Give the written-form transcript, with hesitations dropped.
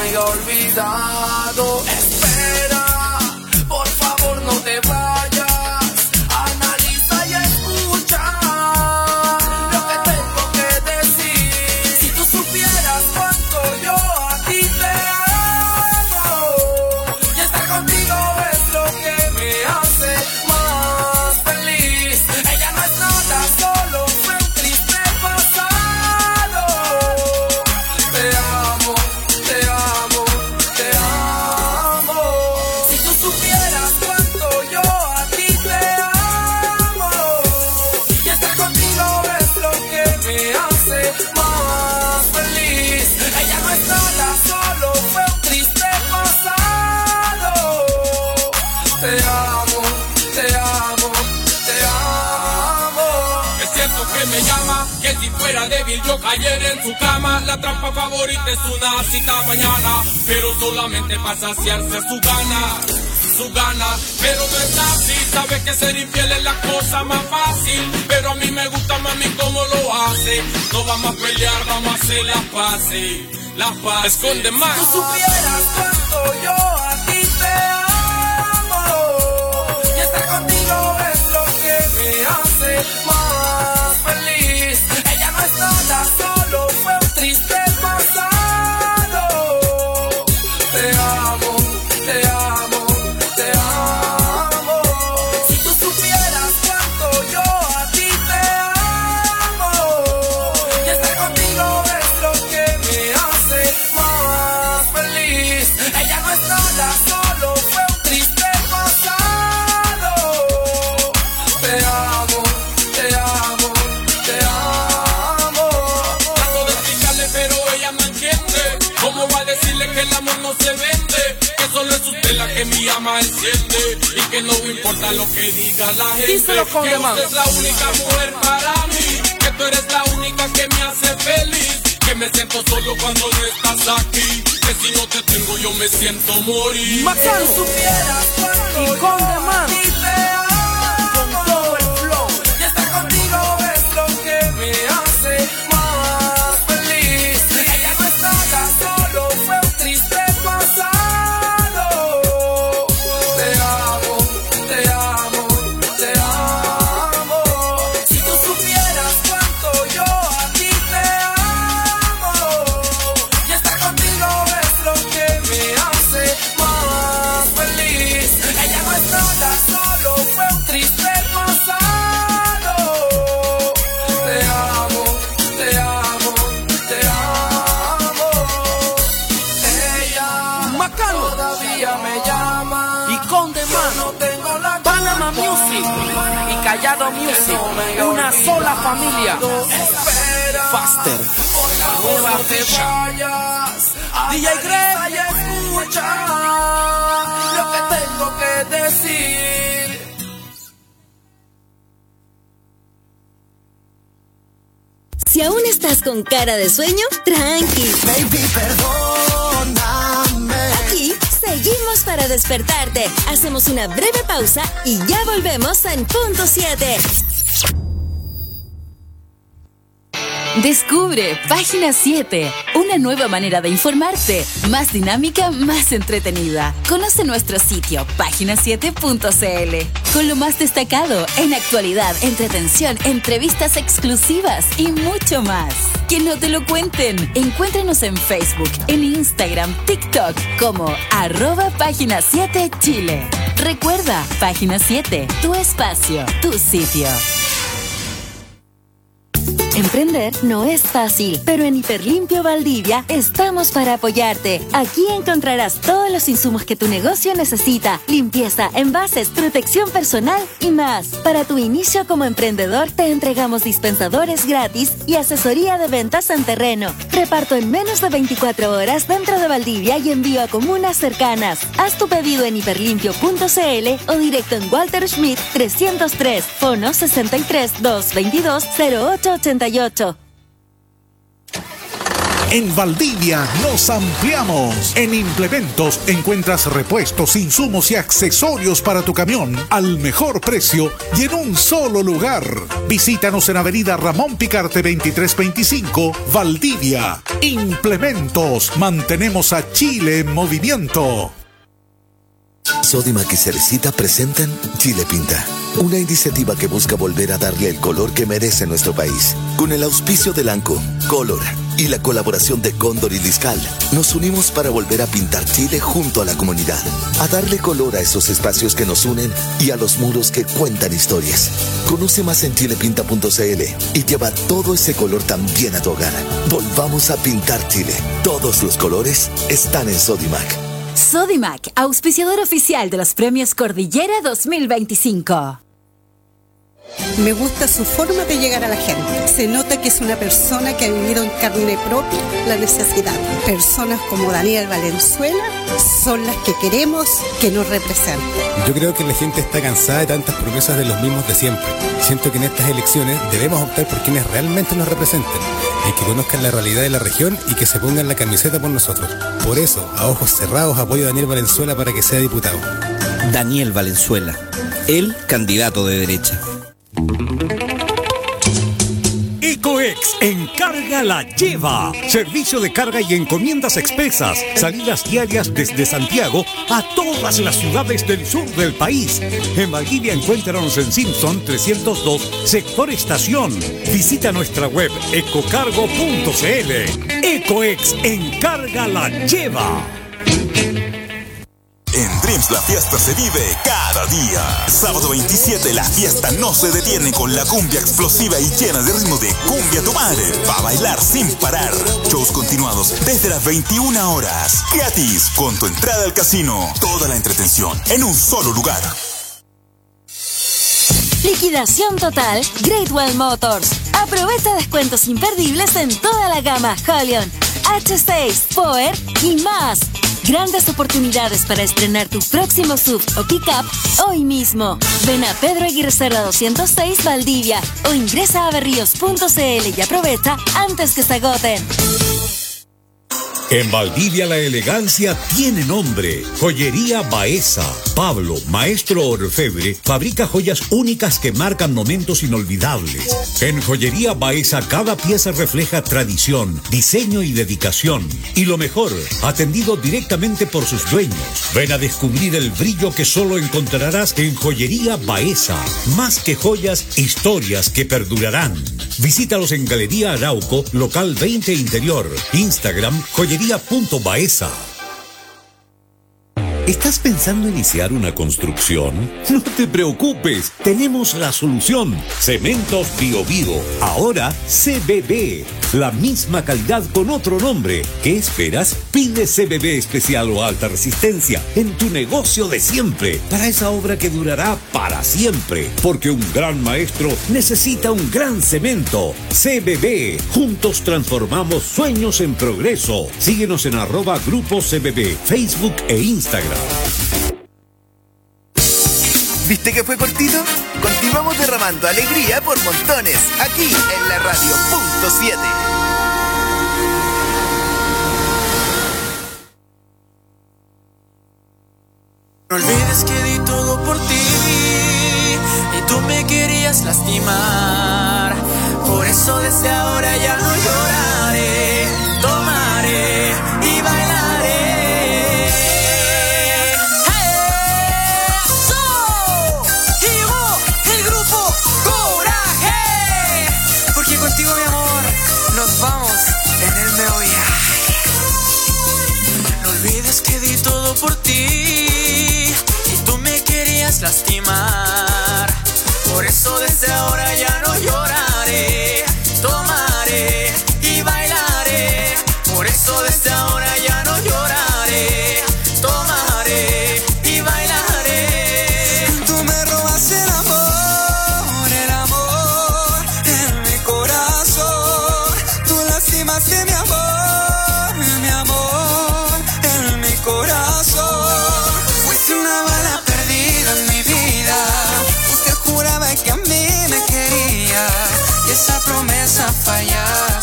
me he olvidado. Espera, por favor no te vayas. Analiza y escucha lo que tengo que decir. Si tú supieras cuánto yo a ti te amo, y estar contigo es lo que me hace más feliz. Ella no es nada, solo fue un triste pasado. Te amo, te amo, te amo. Si tú supieras cuánto yo a ti te amo, y estar contigo es lo que me hace más feliz. Ella no es nada, solo fue un triste pasado. Te amo, te amo, te amo. Es cierto que me llama, que si fuera débil yo cayera en su cama. La trampa favorita es una cita mañana, pero solamente para saciarse su gana. Pero no es así, sabe que ser infiel es la cosa más fácil. Pero a mí me gusta mami como lo hace. No vamos a pelear, vamos a hacer las paces. Esconde más. Si tú supieras cuánto yo a ti te amo, y estar contigo es lo que me hace más feliz. Ella no es nada, solo fue un triste pasado. Te amo, te amo, te amo. Si tú supieras cuánto yo a ti te amo, y estar contigo es lo que me hace más feliz. Ella no es nada, solo fue un triste pasado. Te amo, te amo, te amo. Trato de explicarle pero ella no entiende. ¿Cómo va a decirle que el amor no se vende? Que solo es usted la que mi alma enciende. Y que no importa lo que diga la gente. Díselo con que demás. usted es la única mujer para mí. Que tú eres la única que me hace feliz. Que me siento solo cuando no estás aquí. Que si no te tengo yo me siento morir. Macano. Si supieras cuánto Y yo con a demás. ti te amo, Con todo el flow. y estar contigo es lo que me hace más feliz. Ella no es nada, solo fue un triste pasado. Te amo, te amo, te amo. Si tú supieras cuánto yo a ti te amo, y estar contigo es lo que me hace más feliz. Ella no es nada, solo fue un triste pasado. Te amo, te amo, te amo. Ella Macano. todavía me llama. Y con demás. No tengo la Panama culpa. Music y Callado Music, No me he una sola familia. Espera, Faster, por la favor, nueva no te fecha. vayas. DJ Analiza Greg. y escucha lo que tengo que decir. Si aún estás con cara de sueño, tranqui. Baby, perdóname. Aquí seguimos para despertarte. Hacemos una breve pausa y ya volvemos en punto 7. Descubre Página 7, una nueva manera de informarte, más dinámica, más entretenida. Conoce nuestro sitio página7.cl con lo más destacado en actualidad, entretención, entrevistas exclusivas y mucho más. Que no te lo cuenten. Encuéntranos en Facebook, en Instagram, TikTok como @Página 7 Chile. Recuerda, Página 7, tu espacio, tu sitio. Emprender no es fácil, pero en Hiperlimpio Valdivia estamos para apoyarte. Aquí encontrarás todos los insumos que tu negocio necesita: limpieza, envases, protección personal y más. Para tu inicio como emprendedor, te entregamos dispensadores gratis y asesoría de ventas en terreno. Reparto en menos de 24 horas dentro de Valdivia y envío a comunas cercanas. Haz tu pedido en hiperlimpio.cl o directo en Walter Schmidt 303, fono 63 222 0888. En Valdivia nos ampliamos. En Implementos encuentras repuestos, insumos y accesorios para tu camión al mejor precio y en un solo lugar. Visítanos en Avenida Ramón Picarte 2325, Valdivia. Implementos. Mantenemos a Chile en movimiento. Sodimac y Cerecita presentan Chile Pinta, una iniciativa que busca volver a darle el color que merece nuestro país. Con el auspicio del ANCO, Color y la colaboración de Cóndor y Discal, nos unimos para volver a pintar Chile junto a la comunidad, a darle color a esos espacios que nos unen y a los muros que cuentan historias. Conoce más en chilepinta.cl y lleva todo ese color también a tu hogar. Volvamos a pintar Chile. Todos los colores están en Sodimac. Sodimac, auspiciador oficial de los premios Cordillera 2025. Me gusta su forma de llegar a la gente. Se nota que es una persona que ha vivido en carne propia la necesidad. Personas como Daniel Valenzuela son las que queremos que nos representen. Yo creo que la gente está cansada de tantas promesas de los mismos de siempre. Siento que en estas elecciones debemos optar por quienes realmente nos representen y que conozcan la realidad de la región y que se pongan la camiseta por nosotros. Por eso, a ojos cerrados, apoyo a Daniel Valenzuela para que sea diputado. Daniel Valenzuela, el candidato de derecha. Ecoex Encarga la Lleva. Servicio de carga y encomiendas expresas. Salidas diarias desde Santiago a todas las ciudades del sur del país. En Valdivia encuéntranos en Simpson 302, sector estación. Visita nuestra web ecocargo.cl. Ecoex Encarga la Lleva. En Dreams la fiesta se vive cada día. Sábado 27 la fiesta no se detiene con la cumbia explosiva y llena de ritmo de Cumbia Tu Madre. Va a bailar sin parar. Shows continuados desde las 21 horas. Gratis, con tu entrada al casino. Toda la entretención en un solo lugar. Liquidación total Great Wall Motors. Aprovecha descuentos imperdibles en toda la gama Holion, H6, Power y más. Grandes oportunidades para estrenar tu próximo SUV o pickup hoy mismo. Ven a Pedro Aguirre Cerda 206 Valdivia o ingresa a berríos.cl y aprovecha antes que se agoten. En Valdivia la elegancia tiene nombre. Joyería Baeza. Pablo, maestro orfebre, fabrica joyas únicas que marcan momentos inolvidables. En Joyería Baeza cada pieza refleja tradición, diseño y dedicación. Y lo mejor, atendido directamente por sus dueños. Ven a descubrir el brillo que solo encontrarás en Joyería Baeza. Más que joyas, historias que perdurarán. Visítalos en Galería Arauco, local 20 Interior. Instagram, joyería.baeza. ¿Estás pensando iniciar una construcción? No te preocupes, tenemos la solución. Cementos Bio Bio, ahora CBB. La misma calidad con otro nombre. ¿Qué esperas? Pide CBB especial o alta resistencia en tu negocio de siempre, para esa obra que durará para siempre. Porque un gran maestro necesita un gran cemento. CBB, juntos transformamos sueños en progreso. Síguenos en @Grupo CBB, Facebook e Instagram. ¿Viste que fue cortito? Continuamos derramando alegría por montones, aquí en la radio punto 7. No olvides que di todo por ti y tú me querías lastimar. Por eso desde ahora ya no lloraré, tomaré y bailaré. Contigo, mi amor, nos vamos en el meo viaje. No olvides que di todo por ti y tú me querías lastimar. Por eso desde ahora ya no lloraré, tomaré y bailaré. Por eso desde ahora ya no lloraré, tomaré y bailaré. Tú me robas el amor. De mi amor, en mi corazón. Fuiste una bala perdida en mi vida. Usted juraba que a mí me quería y esa promesa fallaba.